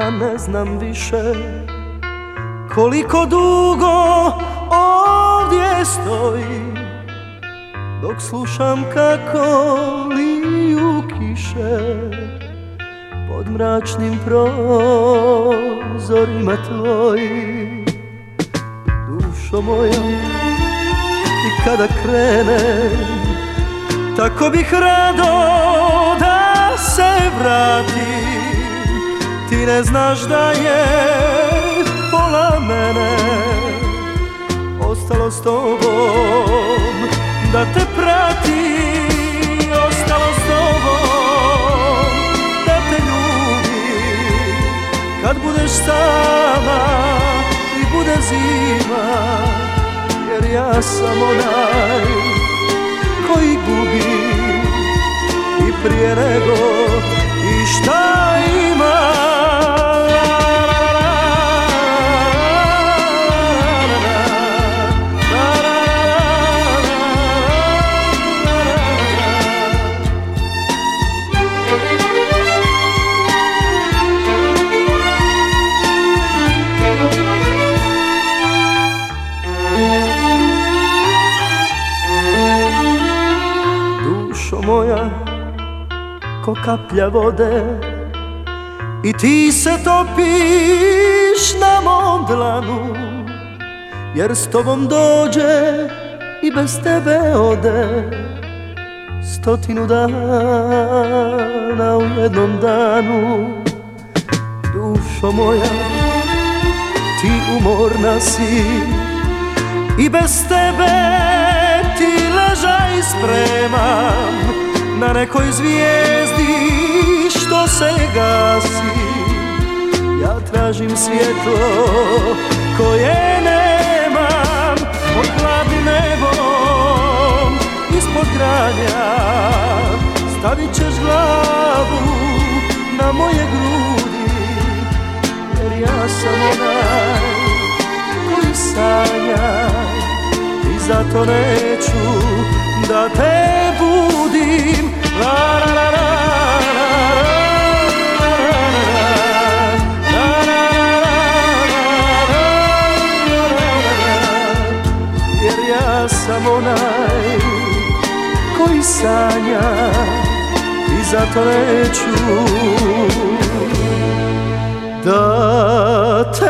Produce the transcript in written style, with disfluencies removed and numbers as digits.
Ja ne znam više koliko dugo ovdje stojim, dok slušam kako liju kiše pod mračnim prozorima tvojim. Dušo moja, i kada krenem, tako bih rado da se vratim. Ti ne znaš da je pola mene ostalo s tobom, da te prati, ostalo s tobom, da te ljubi. Kad budeš sama i bude zima, jer ja sam onaj koji gubi i prije nego i šta ima. Dušo moja, ko kaplja vode, i ti se topiš na mom dlanu, jer s tobom dođe i bez tebe ode 100 dana u jednom danu. Dušo moja, ti umorna si i bez tebe ti ležaj spremam na nekoj zvijezdi što se gasi. Ja tražim svjetlo koje nemam pod hladnim nebom ispod granja. Stavit ćeš glavu na moje grudi, jer ja sam onaj koji sanja i zato neću da te budim. La la la la. Jer ja sam onaj koji sanja i zato neću da te